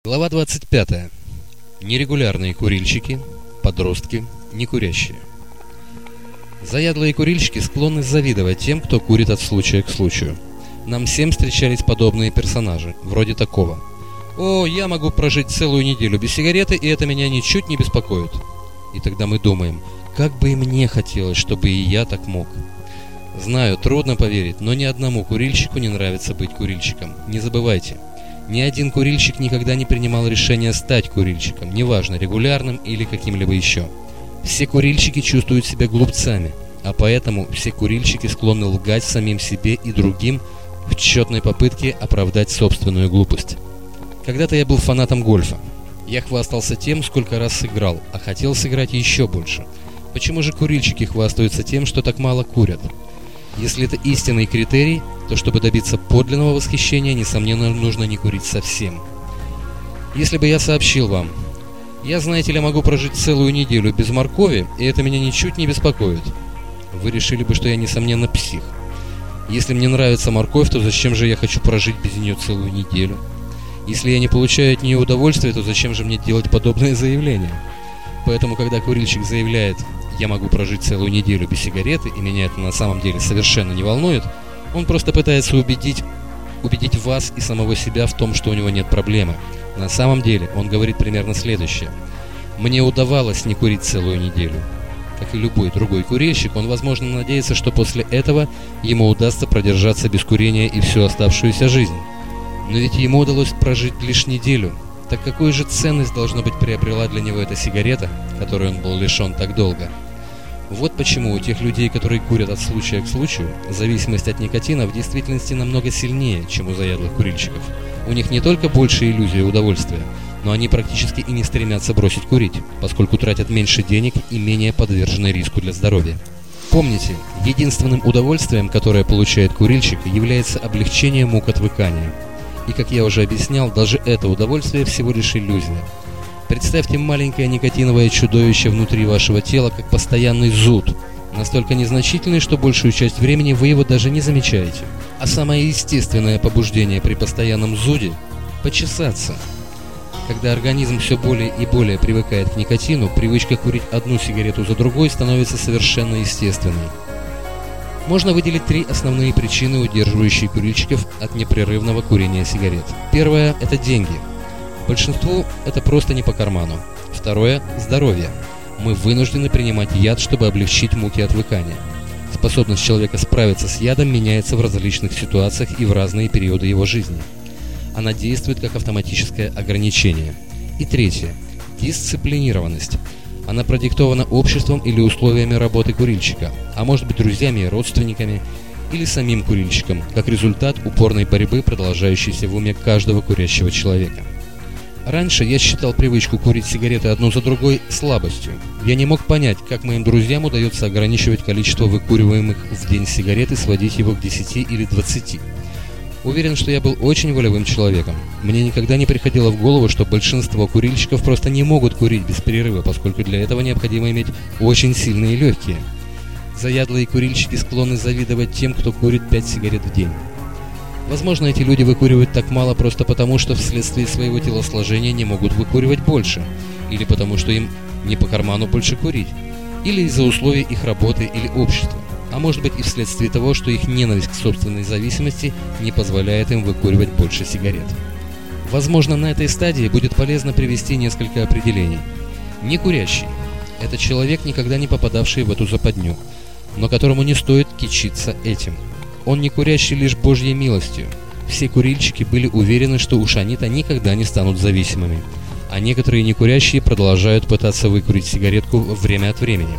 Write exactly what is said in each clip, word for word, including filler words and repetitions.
Глава двадцать пятая. Нерегулярные курильщики, подростки, некурящие. Заядлые курильщики склонны завидовать тем, кто курит от случая к случаю. Нам всем встречались подобные персонажи, вроде такого. «О, я могу прожить целую неделю без сигареты, и это меня ничуть не беспокоит». И тогда мы думаем, как бы и мне хотелось, чтобы и я так мог. Знаю, трудно поверить, но ни одному курильщику не нравится быть курильщиком. Не забывайте. Ни один курильщик никогда не принимал решение стать курильщиком, неважно, регулярным или каким-либо еще. Все курильщики чувствуют себя глупцами, а поэтому все курильщики склонны лгать самим себе и другим в тщетной попытке оправдать собственную глупость. Когда-то я был фанатом гольфа. Я хвастался тем, сколько раз сыграл, а хотел сыграть еще больше. Почему же курильщики хвастаются тем, что так мало курят? Если это истинный критерий, то чтобы добиться подлинного восхищения, несомненно, нужно не курить совсем. Если бы я сообщил вам, я, знаете ли, могу прожить целую неделю без моркови, и это меня ничуть не беспокоит, вы решили бы, что я, несомненно, псих. Если мне нравится морковь, то зачем же я хочу прожить без нее целую неделю? Если я не получаю от нее удовольствия, то зачем же мне делать подобное заявление? Поэтому, когда курильщик заявляет «я могу прожить целую неделю без сигареты, и меня это на самом деле совершенно не волнует», он просто пытается убедить, убедить вас и самого себя в том, что у него нет проблемы. На самом деле он говорит примерно следующее: «Мне удавалось не курить целую неделю». Как и любой другой курильщик, он, возможно, надеется, что после этого ему удастся продержаться без курения и всю оставшуюся жизнь. Но ведь ему удалось прожить лишь неделю. Так какую же ценность, должно быть, приобрела для него эта сигарета, которой он был лишен так долго? Вот почему у тех людей, которые курят от случая к случаю, зависимость от никотина в действительности намного сильнее, чем у заядлых курильщиков. У них не только больше иллюзия удовольствия, но они практически и не стремятся бросить курить, поскольку тратят меньше денег и менее подвержены риску для здоровья. Помните, единственным удовольствием, которое получает курильщик, является облегчение мук отвыкания. И, как я уже объяснял, даже это удовольствие всего лишь иллюзия. Представьте маленькое никотиновое чудовище внутри вашего тела, как постоянный зуд, настолько незначительный, что большую часть времени вы его даже не замечаете. А самое естественное побуждение при постоянном зуде – почесаться. Когда организм все более и более привыкает к никотину, привычка курить одну сигарету за другой становится совершенно естественной. Можно выделить три основные причины, удерживающие курильщиков от непрерывного курения сигарет. Первое – это деньги. Большинству это просто не по карману. Второе – здоровье. Мы вынуждены принимать яд, чтобы облегчить муки отвыкания. Способность человека справиться с ядом меняется в различных ситуациях и в разные периоды его жизни. Она действует как автоматическое ограничение. И третье – дисциплинированность. Она продиктована обществом или условиями работы курильщика, а может быть друзьями и родственниками, или самим курильщиком, как результат упорной борьбы, продолжающейся в уме каждого курящего человека. Раньше я считал привычку курить сигареты одну за другой слабостью. Я не мог понять, как моим друзьям удается ограничивать количество выкуриваемых в день сигарет и сводить его к десяти или двадцати. Уверен, что я был очень волевым человеком. Мне никогда не приходило в голову, что большинство курильщиков просто не могут курить без перерыва, поскольку для этого необходимо иметь очень сильные легкие. Заядлые курильщики склонны завидовать тем, кто курит пять сигарет в день. Возможно, эти люди выкуривают так мало просто потому, что вследствие своего телосложения не могут выкуривать больше, или потому, что им не по карману больше курить, или из-за условий их работы или общества, а может быть и вследствие того, что их ненависть к собственной зависимости не позволяет им выкуривать больше сигарет. Возможно, на этой стадии будет полезно привести несколько определений. Некурящий – это человек, никогда не попадавший в эту западню, но которому не стоит кичиться этим. Он не курящий лишь Божьей милостью. Все курильщики были уверены, что уж они-то никогда не станут зависимыми, а некоторые некурящие продолжают пытаться выкурить сигаретку время от времени.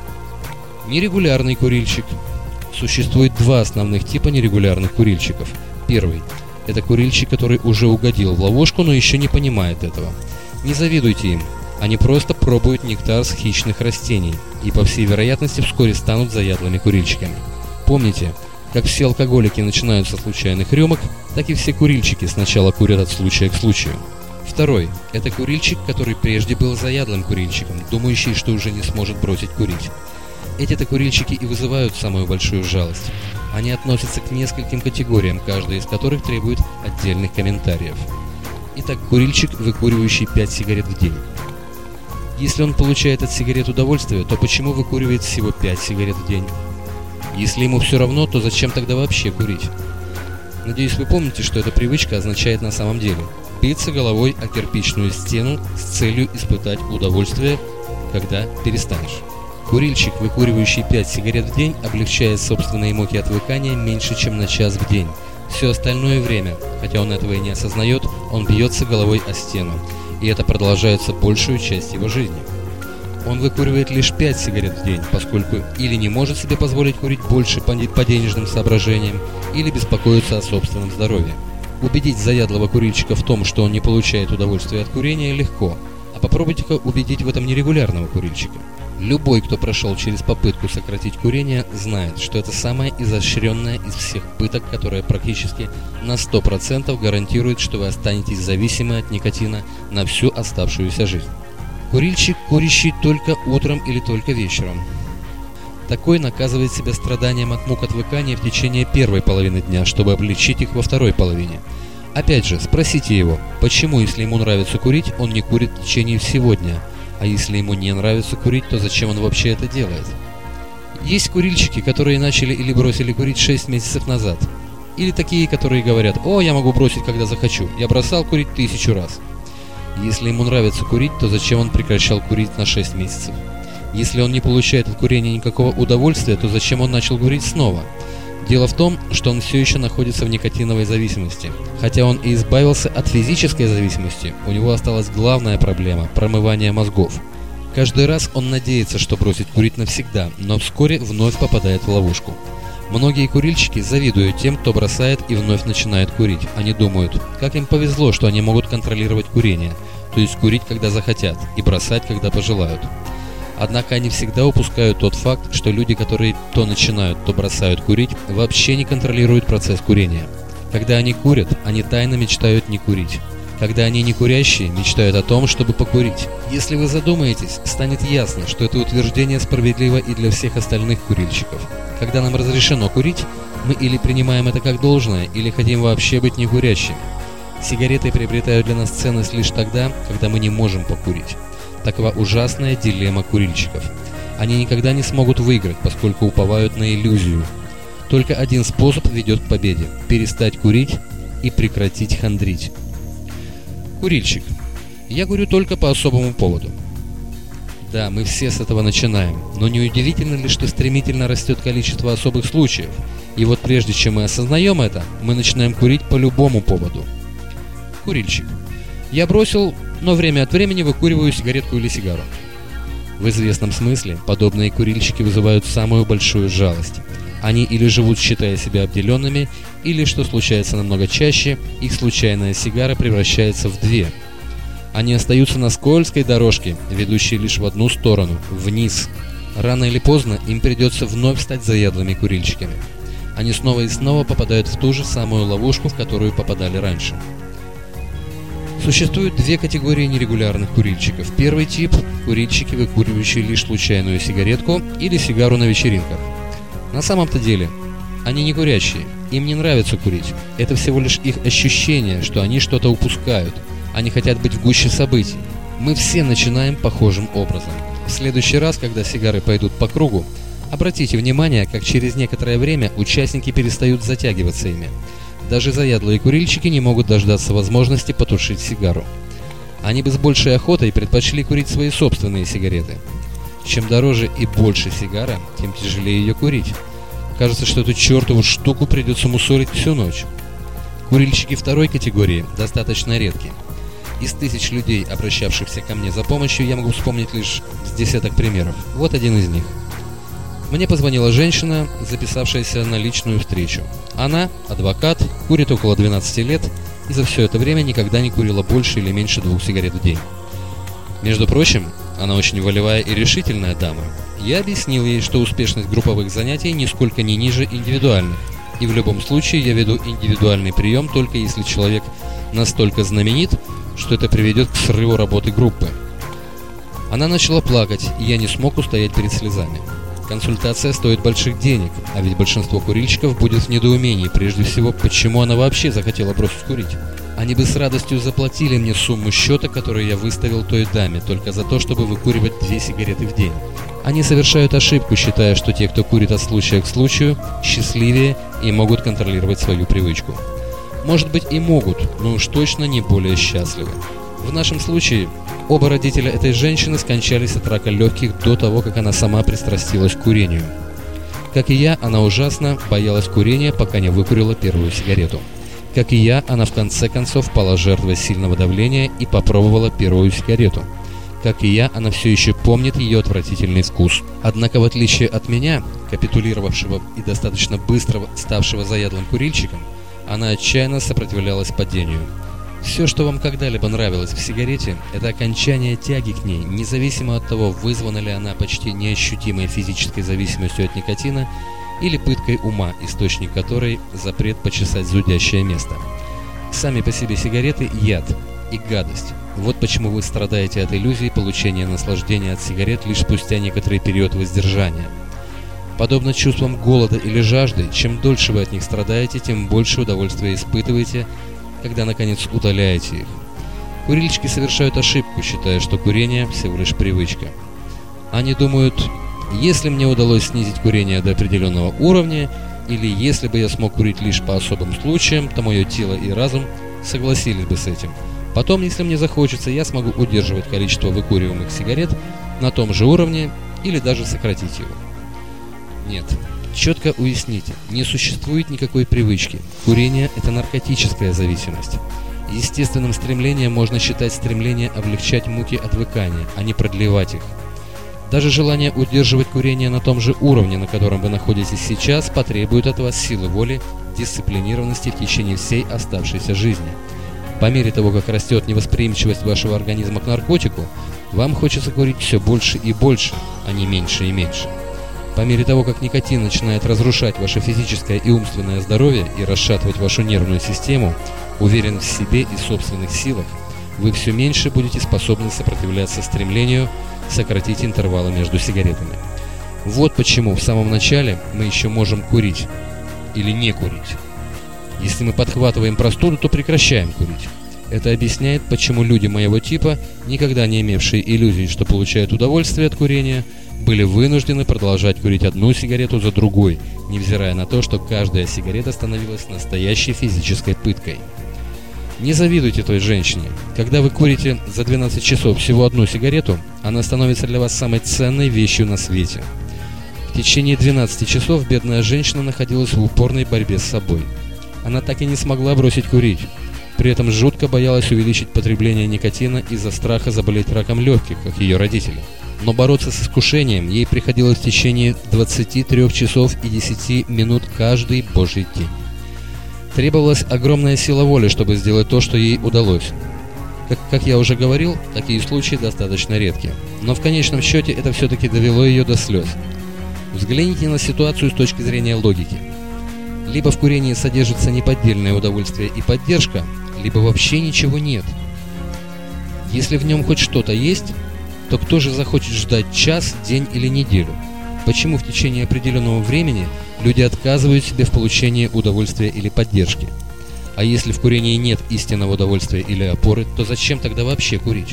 Нерегулярный курильщик. Существует два основных типа нерегулярных курильщиков. Первый – это курильщик, который уже угодил в ловушку, но еще не понимает этого. Не завидуйте им. Они просто пробуют нектар с хищных растений и, по всей вероятности, вскоре станут заядлыми курильщиками. Помните, как все алкоголики начинают со случайных рюмок, так и все курильщики сначала курят от случая к случаю. Второй – это курильщик, который прежде был заядлым курильщиком, думающий, что уже не сможет бросить курить. Эти-то курильщики и вызывают самую большую жалость. Они относятся к нескольким категориям, каждая из которых требует отдельных комментариев. Итак, курильщик, выкуривающий пять сигарет в день. Если он получает от сигарет удовольствие, то почему выкуривает всего пять сигарет в день? Если ему все равно, то зачем тогда вообще курить? Надеюсь, вы помните, что эта привычка означает на самом деле биться головой о кирпичную стену с целью испытать удовольствие, когда перестанешь. Курильщик, выкуривающий пять сигарет в день, облегчает собственные муки отвыкания меньше, чем на час в день. Все остальное время, хотя он этого и не осознает, он бьется головой о стену, и это продолжается большую часть его жизни. Он выкуривает лишь пять сигарет в день, поскольку или не может себе позволить курить больше по денежным соображениям, или беспокоится о собственном здоровье. Убедить заядлого курильщика в том, что он не получает удовольствия от курения, легко, а попробуйте-ка убедить в этом нерегулярного курильщика. Любой, кто прошел через попытку сократить курение, знает, что это самая изощренная из всех пыток, которая практически на сто процентов гарантирует, что вы останетесь зависимы от никотина на всю оставшуюся жизнь. Курильщик, курящий только утром или только вечером. Такой наказывает себя страданием от мук отвыкания в течение первой половины дня, чтобы облегчить их во второй половине. Опять же, спросите его, почему, если ему нравится курить, он не курит в течение всего дня, а если ему не нравится курить, то зачем он вообще это делает? Есть курильщики, которые начали или бросили курить шесть месяцев назад, или такие, которые говорят: «О, я могу бросить, когда захочу, я бросал курить тысячу раз». Если ему нравится курить, то зачем он прекращал курить на шесть месяцев? Если он не получает от курения никакого удовольствия, то зачем он начал курить снова? Дело в том, что он все еще находится в никотиновой зависимости. Хотя он и избавился от физической зависимости, у него осталась главная проблема – промывание мозгов. Каждый раз он надеется, что бросит курить навсегда, но вскоре вновь попадает в ловушку. Многие курильщики завидуют тем, кто бросает и вновь начинает курить. Они думают, как им повезло, что они могут контролировать курение, то есть курить, когда захотят, и бросать, когда пожелают. Однако они всегда упускают тот факт, что люди, которые то начинают, то бросают курить, вообще не контролируют процесс курения. Когда они курят, они тайно мечтают не курить. Когда они не курящие, мечтают о том, чтобы покурить. Если вы задумаетесь, станет ясно, что это утверждение справедливо и для всех остальных курильщиков. Когда нам разрешено курить, мы или принимаем это как должное, или хотим вообще быть некурящими. Сигареты приобретают для нас ценность лишь тогда, когда мы не можем покурить. Такова ужасная дилемма курильщиков. Они никогда не смогут выиграть, поскольку уповают на иллюзию. Только один способ ведет к победе – перестать курить и прекратить хандрить. Курильщик. Я курю только по особому поводу. Да, мы все с этого начинаем, но не удивительно ли, что стремительно растет количество особых случаев? И вот прежде чем мы осознаем это, мы начинаем курить по любому поводу. Курильщик. Я бросил, но время от времени выкуриваю сигаретку или сигару. В известном смысле подобные курильщики вызывают самую большую жалость. Они или живут, считая себя обделенными, или, что случается намного чаще, их случайная сигара превращается в две. Они остаются на скользкой дорожке, ведущей лишь в одну сторону – вниз. Рано или поздно им придется вновь стать заядлыми курильщиками. Они снова и снова попадают в ту же самую ловушку, в которую попадали раньше. Существует две категории нерегулярных курильщиков. Первый тип – курильщики, выкуривающие лишь случайную сигаретку или сигару на вечеринках. На самом-то деле, они не курящие, им не нравится курить. Это всего лишь их ощущение, что они что-то упускают. Они хотят быть в гуще событий. Мы все начинаем похожим образом. В следующий раз, когда сигары пойдут по кругу, обратите внимание, как через некоторое время участники перестают затягиваться ими. Даже заядлые курильщики не могут дождаться возможности потушить сигару. Они бы с большей охотой предпочли курить свои собственные сигареты. Чем дороже и больше сигара, тем тяжелее ее курить. Кажется, что эту чертову штуку придется мусорить всю ночь. Курильщики второй категории достаточно редки. Из тысяч людей, обращавшихся ко мне за помощью, я могу вспомнить лишь с десяток примеров. Вот один из них. Мне позвонила женщина, записавшаяся на личную встречу. Она, адвокат, курит около двенадцати лет и за все это время никогда не курила больше или меньше двух сигарет в день. Между прочим, она очень волевая и решительная дама. Я объяснил ей, что успешность групповых занятий нисколько не ниже индивидуальных, и в любом случае я веду индивидуальный прием только если человек настолько знаменит, что это приведет к срыву работы группы. Она начала плакать, и я не смог устоять перед слезами. Консультация стоит больших денег, а ведь большинство курильщиков будет в недоумении, прежде всего, почему она вообще захотела бросить курить. Они бы с радостью заплатили мне сумму счета, которую я выставил той даме, только за то, чтобы выкуривать две сигареты в день. Они совершают ошибку, считая, что те, кто курит от случая к случаю, счастливее и могут контролировать свою привычку. Может быть, и могут, но уж точно не более счастливы. В нашем случае оба родителя этой женщины скончались от рака легких до того, как она сама пристрастилась к курению. Как и я, она ужасно боялась курения, пока не выкурила первую сигарету. Как и я, она в конце концов пала жертвой сильного давления и попробовала первую сигарету. Как и я, она все еще помнит ее отвратительный вкус. Однако, в отличие от меня, капитулировавшего и достаточно быстро ставшего заядлым курильщиком, она отчаянно сопротивлялась падению. Все, что вам когда-либо нравилось в сигарете, это окончание тяги к ней, независимо от того, вызвана ли она почти неощутимой физической зависимостью от никотина или пыткой ума, источник которой – запрет почесать зудящее место. Сами по себе сигареты – яд и гадость. Вот почему вы страдаете от иллюзии получения наслаждения от сигарет лишь спустя некоторый период воздержания. Подобно чувствам голода или жажды, чем дольше вы от них страдаете, тем больше удовольствия испытываете, когда наконец удаляете их. Курильщики совершают ошибку, считая, что курение всего лишь привычка. Они думают: если мне удалось снизить курение до определенного уровня, или если бы я смог курить лишь по особым случаям, то мое тело и разум согласились бы с этим. Потом, если мне захочется, я смогу удерживать количество выкуриваемых сигарет на том же уровне или даже сократить его. Нет. Четко уясните, не существует никакой привычки. Курение – это наркотическая зависимость. Естественным стремлением можно считать стремление облегчать муки отвыкания, а не продлевать их. Даже желание удерживать курение на том же уровне, на котором вы находитесь сейчас, потребует от вас силы воли, дисциплинированности в течение всей оставшейся жизни. По мере того, как растет невосприимчивость вашего организма к наркотику, вам хочется курить все больше и больше, а не меньше и меньше. По мере того, как никотин начинает разрушать ваше физическое и умственное здоровье и расшатывать вашу нервную систему, уверен в себе и собственных силах, вы все меньше будете способны сопротивляться стремлению сократить интервалы между сигаретами. Вот почему в самом начале мы еще можем курить или не курить. Если мы подхватываем простуду, то прекращаем курить. Это объясняет, почему люди моего типа, никогда не имевшие иллюзий, что получают удовольствие от курения, были вынуждены продолжать курить одну сигарету за другой, невзирая на то, что каждая сигарета становилась настоящей физической пыткой. Не завидуйте той женщине. Когда вы курите за двенадцать часов всего одну сигарету, она становится для вас самой ценной вещью на свете. В течение двенадцати часов бедная женщина находилась в упорной борьбе с собой. Она так и не смогла бросить курить. При этом жутко боялась увеличить потребление никотина из-за страха заболеть раком легких, как ее родители. Но бороться с искушением ей приходилось в течение двадцати трёх часов и десяти минут каждый божий день. Требовалась огромная сила воли, чтобы сделать то, что ей удалось. Как, как я уже говорил, такие случаи достаточно редки. Но в конечном счете это все-таки довело ее до слез. Взгляните на ситуацию с точки зрения логики. Либо в курении содержится неподдельное удовольствие и поддержка, либо вообще ничего нет. Если в нем хоть что-то есть, то кто же захочет ждать час, день или неделю? Почему в течение определенного времени люди отказывают себе в получении удовольствия или поддержки? А если в курении нет истинного удовольствия или опоры, то зачем тогда вообще курить?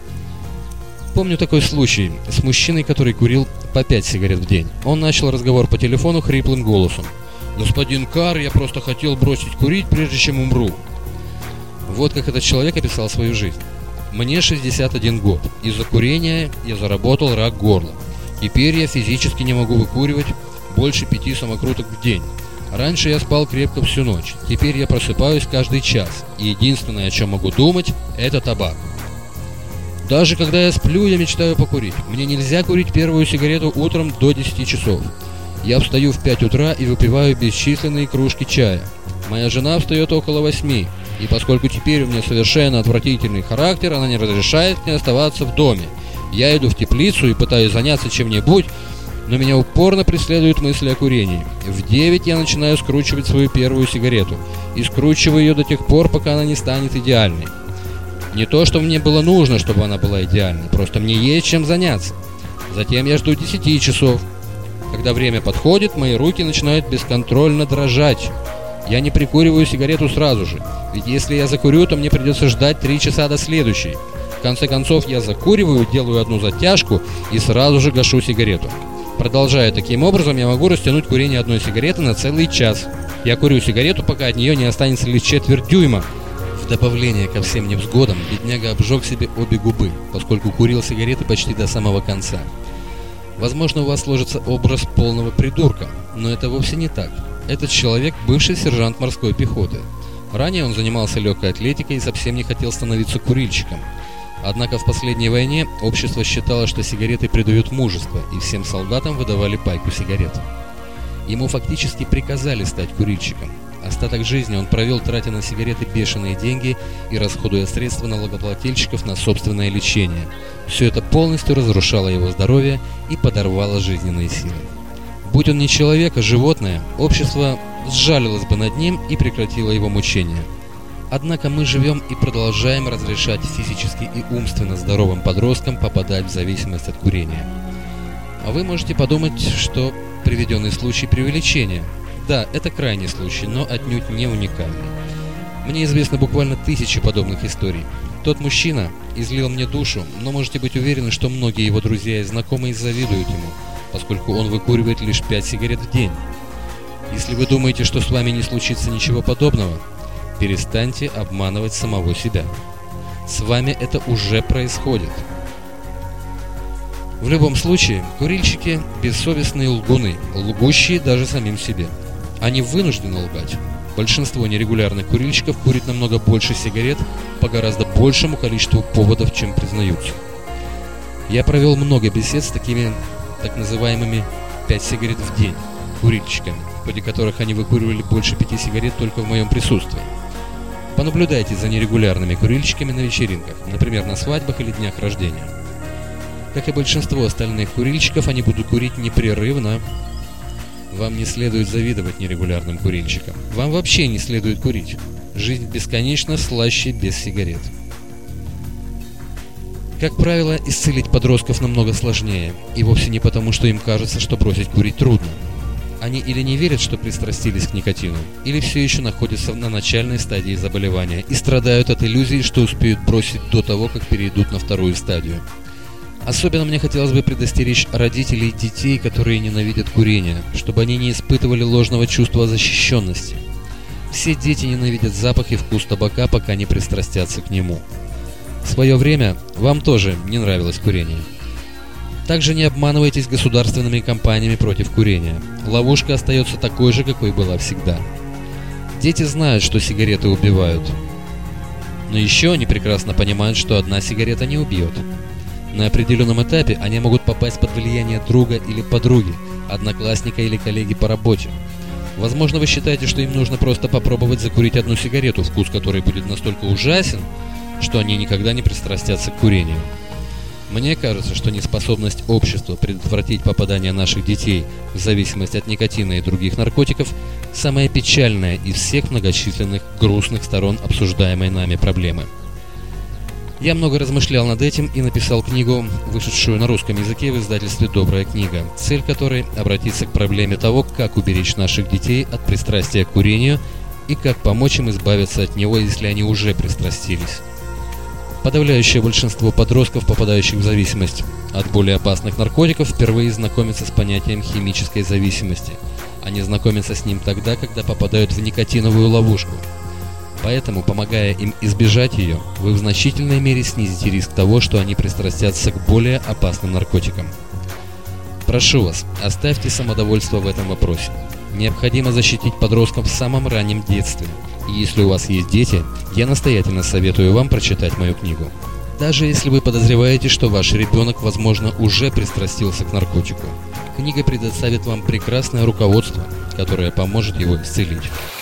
Помню такой случай с мужчиной, который курил по пять сигарет в день. Он начал разговор по телефону хриплым голосом: «Господин Карр, я просто хотел бросить курить, прежде чем умру». Вот как этот человек описал свою жизнь. «Мне шестьдесят один год. Из-за курения я заработал рак горла. Теперь я физически не могу выкуривать больше пяти самокруток в день. Раньше я спал крепко всю ночь. Теперь я просыпаюсь каждый час. И единственное, о чем могу думать, это табак. Даже когда я сплю, я мечтаю покурить. Мне нельзя курить первую сигарету утром до десяти часов. Я встаю в пять утра и выпиваю бесчисленные кружки чая. Моя жена встает около восьми. И поскольку теперь у меня совершенно отвратительный характер, она не разрешает мне оставаться в доме. Я иду в теплицу и пытаюсь заняться чем-нибудь, но меня упорно преследуют мысли о курении. В девять я начинаю скручивать свою первую сигарету и скручиваю ее до тех пор, пока она не станет идеальной. Не то, что мне было нужно, чтобы она была идеальной, просто мне есть чем заняться. Затем я жду десяти часов. Когда время подходит, мои руки начинают бесконтрольно дрожать. Я не прикуриваю сигарету сразу же, ведь если я закурю, то мне придется ждать три часа до следующей. В конце концов, я закуриваю, делаю одну затяжку и сразу же гашу сигарету. Продолжая таким образом, я могу растянуть курение одной сигареты на целый час. Я курю сигарету, пока от нее не останется лишь четверть дюйма. В добавление ко всем невзгодам, бедняга обжег себе обе губы, поскольку курил сигареты почти до самого конца. Возможно, у вас сложится образ полного придурка, но это вовсе не так. Этот человек – бывший сержант морской пехоты. Ранее он занимался легкой атлетикой и совсем не хотел становиться курильщиком. Однако в последней войне общество считало, что сигареты придают мужество, и всем солдатам выдавали пайку сигарет. Ему фактически приказали стать курильщиком. Остаток жизни он провел, тратя на сигареты бешеные деньги и расходуя средства налогоплательщиков на собственное лечение. Все это полностью разрушало его здоровье и подорвало жизненные силы. Будь он не человек, а животное, общество сжалилось бы над ним и прекратило его мучения. Однако мы живем и продолжаем разрешать физически и умственно здоровым подросткам попадать в зависимость от курения. А вы можете подумать, что приведенный случай преувеличения. Да, это крайний случай, но отнюдь не уникальный. Мне известно буквально тысячи подобных историй. Тот мужчина излил мне душу, но можете быть уверены, что многие его друзья и знакомые завидуют ему, поскольку он выкуривает лишь пять сигарет в день. Если вы думаете, что с вами не случится ничего подобного, перестаньте обманывать самого себя. С вами это уже происходит. В любом случае, курильщики – бессовестные лгуны, лгущие даже самим себе. Они вынуждены лгать. Большинство нерегулярных курильщиков курит намного больше сигарет по гораздо большему количеству поводов, чем признаются. Я провел много бесед с такими так называемыми пять сигарет в день курильщиками, в ходе которых они выкуривали больше пяти сигарет только в моем присутствии. Понаблюдайте за нерегулярными курильщиками на вечеринках, например, на свадьбах или днях рождения. Как и большинство остальных курильщиков, они будут курить непрерывно. Вам не следует завидовать нерегулярным курильщикам. Вам вообще не следует курить. Жизнь бесконечно слаще без сигарет. Как правило, исцелить подростков намного сложнее, и вовсе не потому, что им кажется, что бросить курить трудно. Они или не верят, что пристрастились к никотину, или все еще находятся на начальной стадии заболевания и страдают от иллюзии, что успеют бросить до того, как перейдут на вторую стадию. Особенно мне хотелось бы предостеречь родителей детей, которые ненавидят курение, чтобы они не испытывали ложного чувства защищенности. Все дети ненавидят запах и вкус табака, пока не пристрастятся к нему. В свое время вам тоже не нравилось курение. Также не обманывайтесь государственными кампаниями против курения. Ловушка остается такой же, какой была всегда. Дети знают, что сигареты убивают. Но еще они прекрасно понимают, что одна сигарета не убьет. На определенном этапе они могут попасть под влияние друга или подруги, одноклассника или коллеги по работе. Возможно, вы считаете, что им нужно просто попробовать закурить одну сигарету, вкус которой будет настолько ужасен, что они никогда не пристрастятся к курению. Мне кажется, что неспособность общества предотвратить попадание наших детей в зависимость от никотина и других наркотиков – самая печальная из всех многочисленных грустных сторон обсуждаемой нами проблемы. Я много размышлял над этим и написал книгу, вышедшую на русском языке в издательстве «Добрая книга», цель которой – обратиться к проблеме того, как уберечь наших детей от пристрастия к курению и как помочь им избавиться от него, если они уже пристрастились. Подавляющее большинство подростков, попадающих в зависимость от более опасных наркотиков, впервые знакомятся с понятием химической зависимости. Они знакомятся с ним тогда, когда попадают в никотиновую ловушку. Поэтому, помогая им избежать ее, вы в значительной мере снизите риск того, что они пристрастятся к более опасным наркотикам. Прошу вас, оставьте самодовольство в этом вопросе. Необходимо защитить подростков в самом раннем детстве. И если у вас есть дети, я настоятельно советую вам прочитать мою книгу. Даже если вы подозреваете, что ваш ребенок, возможно, уже пристрастился к наркотику, книга предоставит вам прекрасное руководство, которое поможет его исцелить.